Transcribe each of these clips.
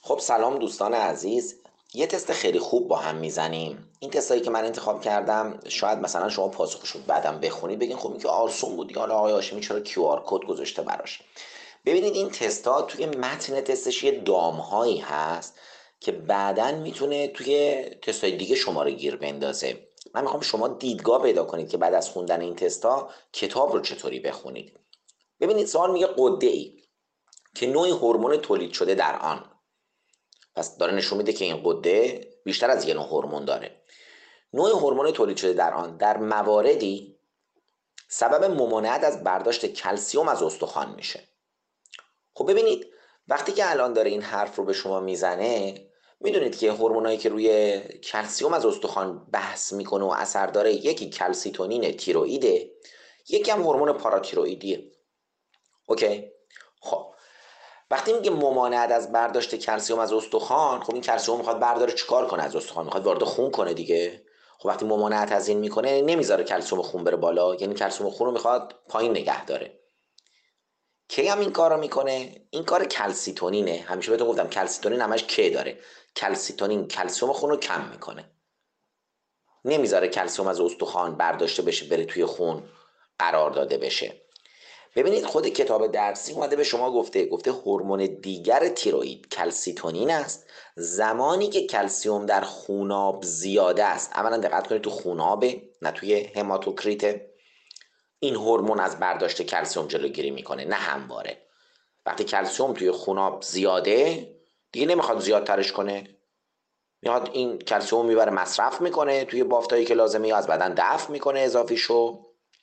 خب سلام دوستان عزیز. یه تست خیلی خوب با هم میزنیم. این تستایی که من انتخاب کردم شاید مثلا شما پاسخشو بعدم بخونید بگین خب این که آسون بود دیگه، حالا آقای هاشمی چرا کیو آر کد گذاشته براش. ببینید این تستا توی متن تستش یه دامهایی هست که بعداً میتونه توی تستای دیگه شما رو گیر بندازه. من میخوام شما دیدگاه پیدا کنید که بعد از خوندن این تستا کتاب رو چطوری بخونید. ببینید سوال میگه غده ای که نوعی هورمون تولید شده در آن، پس داره نشون میده که این غده بیشتر از یه نوع هورمون داره. نوع هورمون تولید شده در آن در مواردی سبب ممانعت از برداشت کلسیوم از استخوان میشه. خب ببینید وقتی که الان داره این حرف رو به شما میزنه، میدونید که هورمونایی که روی کلسیوم از استخوان بحث میکنه و اثر داره، یکی کلسیتونین تیروئیده، یکی هم هورمون پاراتیروئیدیه. اوکی. خب وقتی میگه ممانعت از برداشت کلسیوم از استخوان، خب این کلسیوم میخواد برداره چیکار کنه از استخوان؟ میخواد وارد خون کنه دیگه. خب وقتی ممانعت از این میکنه نمیذاره کلسیوم خون بره بالا، یعنی کلسیوم خون رو میخواد پایین نگه داره. کی هم این کارو میکنه؟ این کار کلسیتونینه. همیشه بهتون گفتم کلسیتونین همش کی داره. کلسیتونین کلسیوم خون رو کم میکنه، نمیذاره کلسیوم از استخوان برداشته بشه بره توی خون قرار داده بشه. ببینید خود کتاب درسی اومده به شما گفته هورمون دیگر تیروئید کلسیتونین است. زمانی که کلسیوم در خوناب زیاده است، اولا دقت کنید تو خونابه نه توی هماتوکریت، این هورمون از برداشت کلسیوم جلوگیری میکنه نه همواره. وقتی کلسیوم توی خوناب زیاده دیگه نمیخواد زیادترش کنه، میاد این کلسیوم میبره مصرف میکنه توی بافتایی که لازمه یا از بدن دفع میکنه اضافیشو،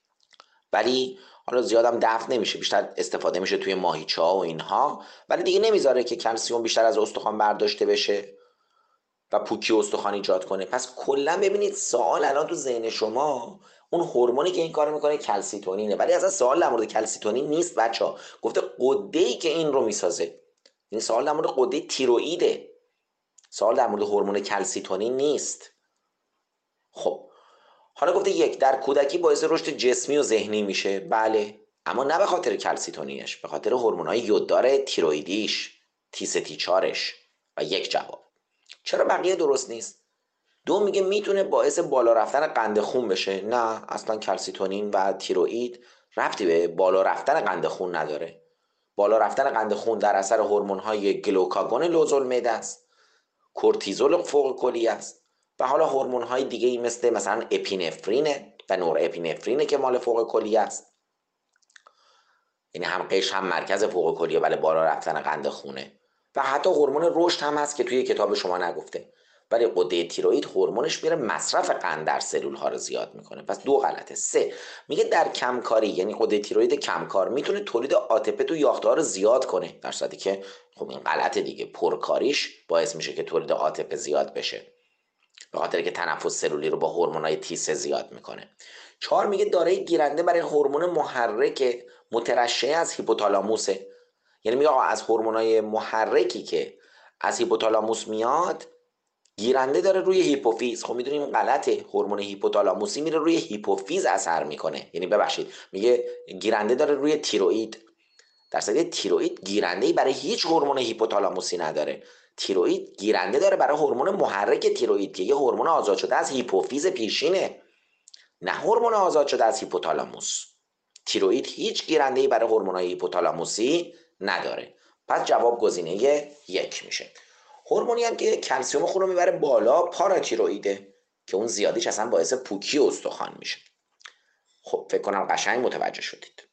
ولی حالا زیادم دفع نمیشه، بیشتر استفاده میشه توی ماهیچه ها و اینها، ولی دیگه نمیذاره که کلسیوم بیشتر از استخوان برداشته بشه و پوکی استخوان ایجاد کنه. پس کلا ببینید سوال الان تو ذهن شما اون هورمونی که این کارو میکنه کلسیتونینه، ولی اصلا سوال در مورد کلسیتونین نیست بچا. گفته غده‌ای که این رو میسازه. این سوال در مورد غده تیروئیده، سوال در مورد هورمون کلسیتونین نیست. خب حالا گفته یک در کودکی باعث رشد جسمی و ذهنی میشه، بله، اما نه به خاطر کلسیتونیش، به خاطر هورمونای یوددار تیروئیدیش، تی3 تی4ش. و یک جواب. چرا بقیه درست نیست؟ دو میگه میتونه باعث بالا رفتن قند خون بشه، نه اصلا کلسیتونین و تیروئید ربطی به بالا رفتن قند خون نداره. بالا رفتن قند خون در اثر هورمون‌های گلوکاگون لوزالمعده است، کورتیزول فوق کلی است و حالا هورمون‌های دیگه ای مثلا اپینفرینه و نور اپینفرینه که مال فوق کلی است، یعنی هم قشر هم مرکز فوق کلیه ولی بالا رفتن قند خونه. و حتی هورمون رشد هم هست که توی کتاب شما نگفته، ولی غده تیروئید هورمونش میره مصرف قند در سلول ها رو زیاد میکنه. پس دو غلطه. سه میگه در کمکاری، یعنی غده تیروئید کمکار میتونه تولید آتپ تو یاخته ها رو زیاد کنه، در صورتی که خب این غلطه دیگه، پرکاریش باعث میشه که تولید آتپ زیاد بشه به خاطر که تنفس سلولی رو با هورمونای تی3 زیاد میکنه. چهار میگه دارای گیرنده برای هورمون محرک مترشح از هیپوتالاموسه، یعنی میگه آقا از هورمونای محرکی که از هیپوتالاموس میاد گیرنده داره روی هیپوفیز. خب میدونیم غلطه، هورمون هیپوتالاموسی میره روی هیپوفیز اثر میکنه، یعنی ببخشید میگه گیرنده داره روی تیروئید، در صورتی تیروئید گیرنده‌ای برای هیچ هورمون هیپوتالاموسی نداره. تیروئید گیرنده داره برای هورمون محرک تیروئید که یه هورمون آزاد شده از هیپوفیز پیشینه، نه هورمون آزاد شده از هیپوتالاموس. تیروئید هیچ گیرنده‌ای برای هورمون‌های هیپوتالاموسی نداره. پس جواب گزینه یک میشه. هورمونی هم که کلسیوم خون رو میبره بالا پاراتیروئیده که اون زیادیش اصلا باعث پوکی استخوان میشه. خب فکر کنم قشنگ متوجه شدید.